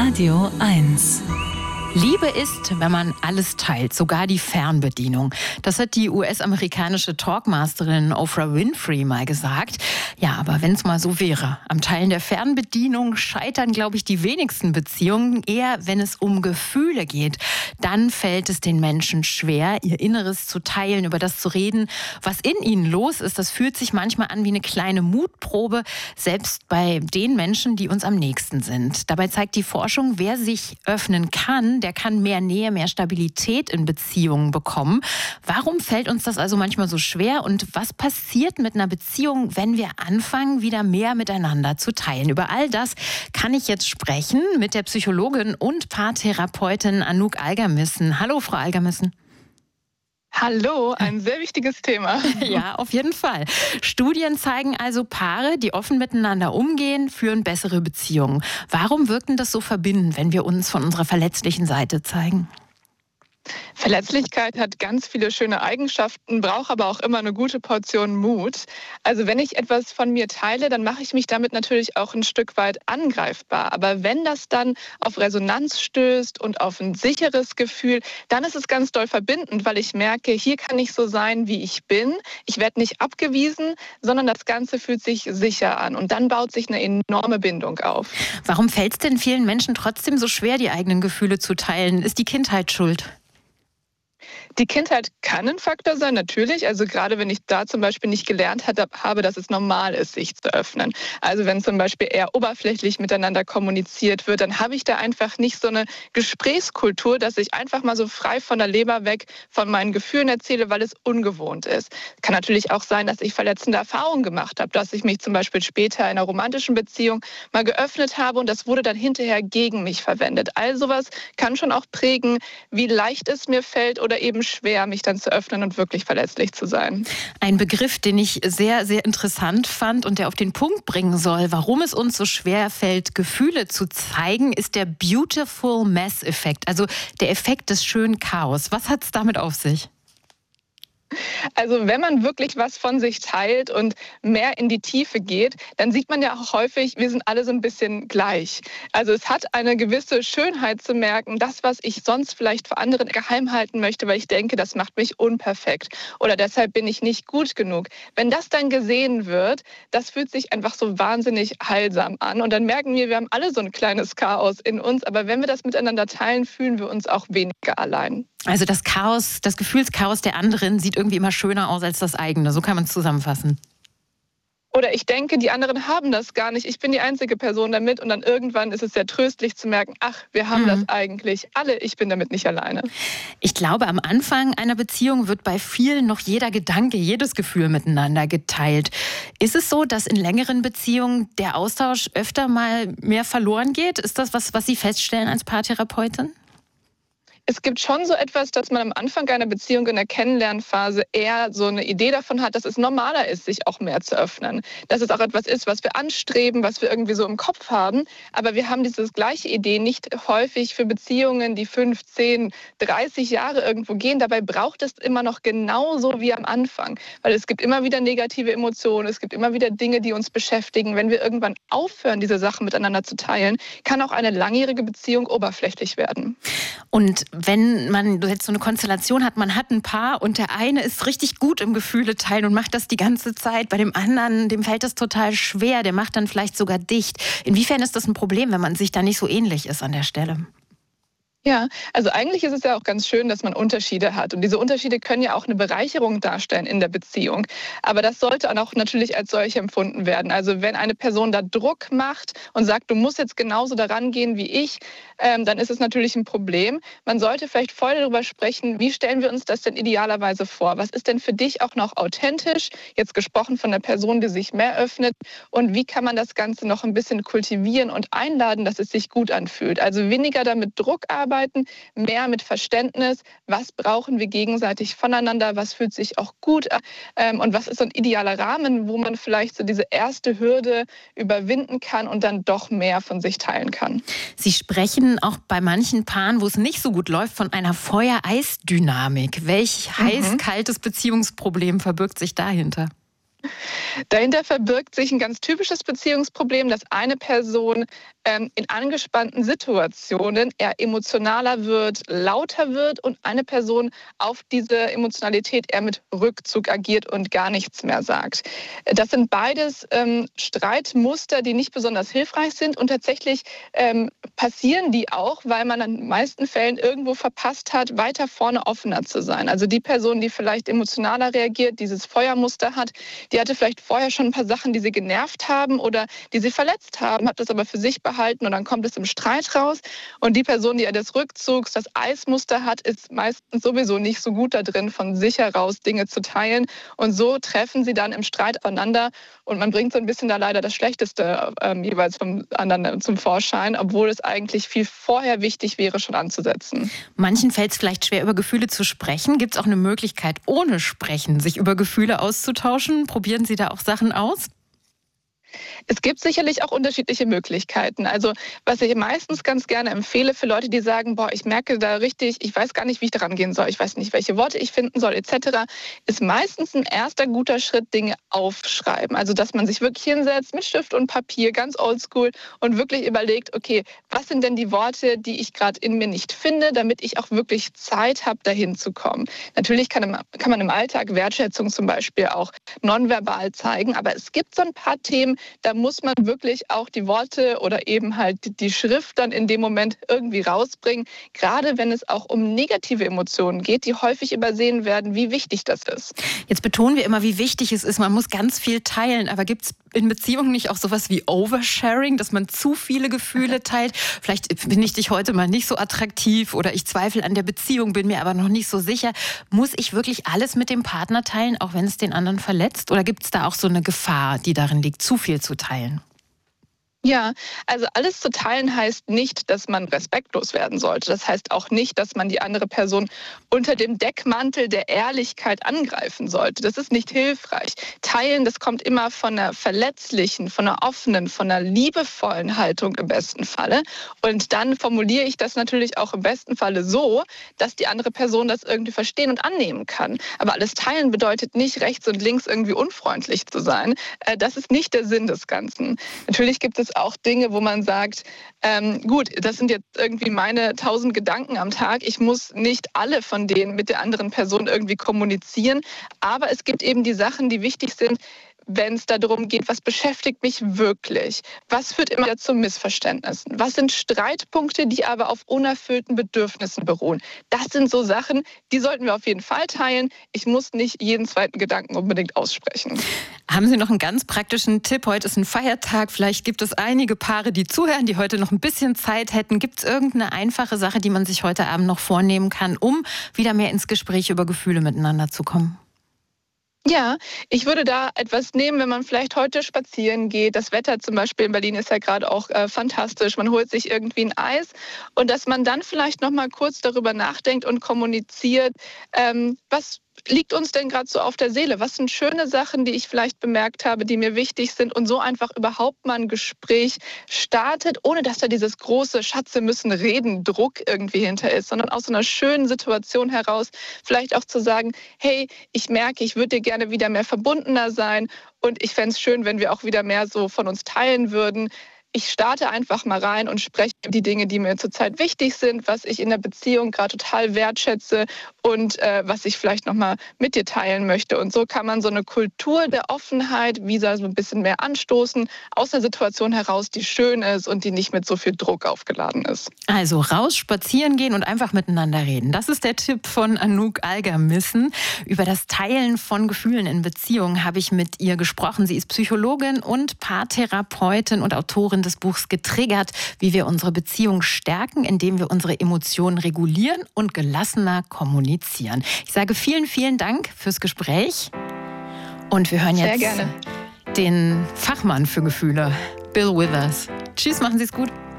Radio 1. Liebe ist, wenn man alles teilt, sogar die Fernbedienung. Das hat die US-amerikanische Talkmasterin Oprah Winfrey mal gesagt. Ja, aber wenn es mal so wäre. Am Teilen der Fernbedienung scheitern, glaube ich, die wenigsten Beziehungen. Eher, wenn es um Gefühle geht. Dann fällt es den Menschen schwer, ihr Inneres zu teilen, über das zu reden. Was in ihnen los ist, das fühlt sich manchmal an wie eine kleine Mutprobe, selbst bei den Menschen, die uns am nächsten sind. Dabei zeigt die Forschung, wer sich öffnen kann, der kann mehr Nähe, mehr Stabilität in Beziehungen bekommen. Warum fällt uns das also manchmal so schwer und was passiert mit einer Beziehung, wenn wir anfangen, wieder mehr miteinander zu teilen? Über all das kann ich jetzt sprechen mit der Psychologin und Paartherapeutin Anouk Algermissen. Hallo, Frau Algermissen. Hallo, ein sehr wichtiges Thema. Ja, auf jeden Fall. Studien zeigen also, Paare, die offen miteinander umgehen, führen bessere Beziehungen. Warum wirkt denn das so verbindend, wenn wir uns von unserer verletzlichen Seite zeigen? Verletzlichkeit hat ganz viele schöne Eigenschaften, braucht aber auch immer eine gute Portion Mut. Also wenn ich etwas von mir teile, dann mache ich mich damit natürlich auch ein Stück weit angreifbar. Aber wenn das dann auf Resonanz stößt und auf ein sicheres Gefühl, dann ist es ganz doll verbindend, weil ich merke, hier kann ich so sein, wie ich bin. Ich werde nicht abgewiesen, sondern das Ganze fühlt sich sicher an. Und dann baut sich eine enorme Bindung auf. Warum fällt es denn vielen Menschen trotzdem so schwer, die eigenen Gefühle zu teilen? Ist die Kindheit schuld? Die Kindheit kann ein Faktor sein, natürlich. Also gerade wenn ich da zum Beispiel nicht gelernt habe, dass es normal ist, sich zu öffnen. Also wenn zum Beispiel eher oberflächlich miteinander kommuniziert wird, dann habe ich da einfach nicht so eine Gesprächskultur, dass ich einfach mal so frei von der Leber weg von meinen Gefühlen erzähle, weil es ungewohnt ist. Kann natürlich auch sein, dass ich verletzende Erfahrungen gemacht habe, dass ich mich zum Beispiel später in einer romantischen Beziehung mal geöffnet habe und das wurde dann hinterher gegen mich verwendet. All sowas kann schon auch prägen, wie leicht es mir fällt oder eben schwer, mich dann zu öffnen und wirklich verletzlich zu sein. Ein Begriff, den ich sehr, sehr interessant fand und der auf den Punkt bringen soll, warum es uns so schwer fällt, Gefühle zu zeigen, ist der Beautiful Mess-Effekt, also der Effekt des schönen Chaos. Was hat es damit auf sich? Also wenn man wirklich was von sich teilt und mehr in die Tiefe geht, dann sieht man ja auch häufig, wir sind alle so ein bisschen gleich. Also es hat eine gewisse Schönheit zu merken, das, was ich sonst vielleicht vor anderen geheim halten möchte, weil ich denke, das macht mich unperfekt oder deshalb bin ich nicht gut genug. Wenn das dann gesehen wird, das fühlt sich einfach so wahnsinnig heilsam an und dann merken wir haben alle so ein kleines Chaos in uns, aber wenn wir das miteinander teilen, fühlen wir uns auch weniger allein. Also das Chaos, das Gefühlschaos der anderen sieht irgendwie immer schöner aus als das eigene. So kann man es zusammenfassen. Oder ich denke, die anderen haben das gar nicht. Ich bin die einzige Person damit und dann irgendwann ist es sehr tröstlich zu merken, ach, wir haben das eigentlich alle, ich bin damit nicht alleine. Ich glaube, am Anfang einer Beziehung wird bei vielen noch jeder Gedanke, jedes Gefühl miteinander geteilt. Ist es so, dass in längeren Beziehungen der Austausch öfter mal mehr verloren geht? Ist das was Sie feststellen als Paartherapeutin? Es gibt schon so etwas, dass man am Anfang einer Beziehung in der Kennenlernphase eher so eine Idee davon hat, dass es normaler ist, sich auch mehr zu öffnen. Dass es auch etwas ist, was wir anstreben, was wir irgendwie so im Kopf haben. Aber wir haben diese gleiche Idee nicht häufig für Beziehungen, die 5, 10, 30 Jahre irgendwo gehen. Dabei braucht es immer noch genauso wie am Anfang. Weil es gibt immer wieder negative Emotionen, es gibt immer wieder Dinge, die uns beschäftigen. Wenn wir irgendwann aufhören, diese Sachen miteinander zu teilen, kann auch eine langjährige Beziehung oberflächlich werden. Und wenn man jetzt so eine Konstellation hat, man hat ein Paar und der eine ist richtig gut im Gefühle teilen und macht das die ganze Zeit, bei dem anderen, dem fällt das total schwer, der macht dann vielleicht sogar dicht. Inwiefern ist das ein Problem, wenn man sich da nicht so ähnlich ist an der Stelle? Ja, also eigentlich ist es ja auch ganz schön, dass man Unterschiede hat. Und diese Unterschiede können ja auch eine Bereicherung darstellen in der Beziehung. Aber das sollte dann auch natürlich als solche empfunden werden. Also wenn eine Person da Druck macht und sagt, du musst jetzt genauso daran gehen wie ich, dann ist es natürlich ein Problem. Man sollte vielleicht vorher darüber sprechen, wie stellen wir uns das denn idealerweise vor? Was ist denn für dich auch noch authentisch? Jetzt gesprochen von einer Person, die sich mehr öffnet. Und wie kann man das Ganze noch ein bisschen kultivieren und einladen, dass es sich gut anfühlt? Also weniger damit Druck arbeiten, mehr mit Verständnis, was brauchen wir gegenseitig voneinander, was fühlt sich auch gut an und was ist so ein idealer Rahmen, wo man vielleicht so diese erste Hürde überwinden kann und dann doch mehr von sich teilen kann. Sie sprechen auch bei manchen Paaren, wo es nicht so gut läuft, von einer Feuer-Eis-Dynamik. Welch heiß-kaltes Beziehungsproblem verbirgt sich dahinter? Dahinter verbirgt sich ein ganz typisches Beziehungsproblem, dass eine Person in angespannten Situationen eher emotionaler wird, lauter wird und eine Person auf diese Emotionalität eher mit Rückzug agiert und gar nichts mehr sagt. Das sind beides Streitmuster, die nicht besonders hilfreich sind und tatsächlich passieren die auch, weil man in den meisten Fällen irgendwo verpasst hat, weiter vorne offener zu sein. Also die Person, die vielleicht emotionaler reagiert, dieses Feuermuster hat, die hatte vielleicht vorher schon ein paar Sachen, die sie genervt haben oder die sie verletzt haben, hat das aber für sich behalten und dann kommt es im Streit raus. Und die Person, die ja des Rückzugs, das Eismuster hat, ist meistens sowieso nicht so gut da drin, von sich heraus Dinge zu teilen. Und so treffen sie dann im Streit aufeinander und man bringt so ein bisschen da leider das Schlechteste jeweils vom anderen zum Vorschein, obwohl es eigentlich viel vorher wichtig wäre, schon anzusetzen. Manchen fällt es vielleicht schwer, über Gefühle zu sprechen. Gibt es auch eine Möglichkeit, ohne Sprechen sich über Gefühle auszutauschen? Probieren Sie da auch Sachen aus? Es gibt sicherlich auch unterschiedliche Möglichkeiten. Also was ich meistens ganz gerne empfehle für Leute, die sagen, boah, ich merke da richtig, ich weiß gar nicht, wie ich daran gehen soll, ich weiß nicht, welche Worte ich finden soll, etc., ist meistens ein erster guter Schritt, Dinge aufschreiben. Also dass man sich wirklich hinsetzt mit Stift und Papier, ganz oldschool und wirklich überlegt, okay, was sind denn die Worte, die ich gerade in mir nicht finde, damit ich auch wirklich Zeit habe, dahin zu kommen. Natürlich kann man im Alltag Wertschätzung zum Beispiel auch nonverbal zeigen, aber es gibt so ein paar Themen, da muss man wirklich auch die Worte oder eben halt die Schrift dann in dem Moment irgendwie rausbringen. Gerade wenn es auch um negative Emotionen geht, die häufig übersehen werden, wie wichtig das ist. Jetzt betonen wir immer, wie wichtig es ist. Man muss ganz viel teilen. Aber gibt es in Beziehungen nicht auch sowas wie Oversharing, dass man zu viele Gefühle teilt? Vielleicht finde ich dich heute mal nicht so attraktiv oder ich zweifle an der Beziehung, bin mir aber noch nicht so sicher. Muss ich wirklich alles mit dem Partner teilen, auch wenn es den anderen verletzt? Oder gibt es da auch so eine Gefahr, die darin liegt, zu viel zu teilen? Ja, also alles zu teilen heißt nicht, dass man respektlos werden sollte. Das heißt auch nicht, dass man die andere Person unter dem Deckmantel der Ehrlichkeit angreifen sollte. Das ist nicht hilfreich. Teilen, das kommt immer von einer verletzlichen, von einer offenen, von einer liebevollen Haltung im besten Falle. Und dann formuliere ich das natürlich auch im besten Falle so, dass die andere Person das irgendwie verstehen und annehmen kann. Aber alles teilen bedeutet nicht, rechts und links irgendwie unfreundlich zu sein. Das ist nicht der Sinn des Ganzen. Natürlich gibt es auch Dinge, wo man sagt, gut, das sind jetzt irgendwie meine 1000 Gedanken am Tag. Ich muss nicht alle von denen mit der anderen Person irgendwie kommunizieren. Aber es gibt eben die Sachen, die wichtig sind, wenn es darum geht, was beschäftigt mich wirklich? Was führt immer zu Missverständnissen? Was sind Streitpunkte, die aber auf unerfüllten Bedürfnissen beruhen? Das sind so Sachen, die sollten wir auf jeden Fall teilen. Ich muss nicht jeden zweiten Gedanken unbedingt aussprechen. Haben Sie noch einen ganz praktischen Tipp? Heute ist ein Feiertag. Vielleicht gibt es einige Paare, die zuhören, die heute noch ein bisschen Zeit hätten. Gibt es irgendeine einfache Sache, die man sich heute Abend noch vornehmen kann, um wieder mehr ins Gespräch über Gefühle miteinander zu kommen? Ja, ich würde da etwas nehmen, wenn man vielleicht heute spazieren geht. Das Wetter zum Beispiel in Berlin ist ja gerade auch fantastisch. Man holt sich irgendwie ein Eis und dass man dann vielleicht noch mal kurz darüber nachdenkt und kommuniziert, was liegt uns denn gerade so auf der Seele? Was sind schöne Sachen, die ich vielleicht bemerkt habe, die mir wichtig sind und so einfach überhaupt mal ein Gespräch startet, ohne dass da dieses große Schatze müssen reden, Druck irgendwie hinter ist, sondern aus so einer schönen Situation heraus vielleicht auch zu sagen, hey, ich merke, ich würde dir gerne wieder mehr verbundener sein und ich fände es schön, wenn wir auch wieder mehr so von uns teilen würden. Ich starte einfach mal rein und spreche die Dinge, die mir zurzeit wichtig sind, was ich in der Beziehung gerade total wertschätze und was ich vielleicht nochmal mit dir teilen möchte. Und so kann man so eine Kultur der Offenheit wieder so ein bisschen mehr anstoßen, aus einer Situation heraus, die schön ist und die nicht mit so viel Druck aufgeladen ist. Also raus, spazieren gehen und einfach miteinander reden. Das ist der Tipp von Anouk Algermissen. Über das Teilen von Gefühlen in Beziehungen habe ich mit ihr gesprochen. Sie ist Psychologin und Paartherapeutin und Autorin des Buchs Getriggert, wie wir unsere Beziehung stärken, indem wir unsere Emotionen regulieren und gelassener kommunizieren. Ich sage vielen, vielen Dank fürs Gespräch. Und wir hören jetzt den Fachmann für Gefühle, Bill Withers. Tschüss, machen Sie es gut.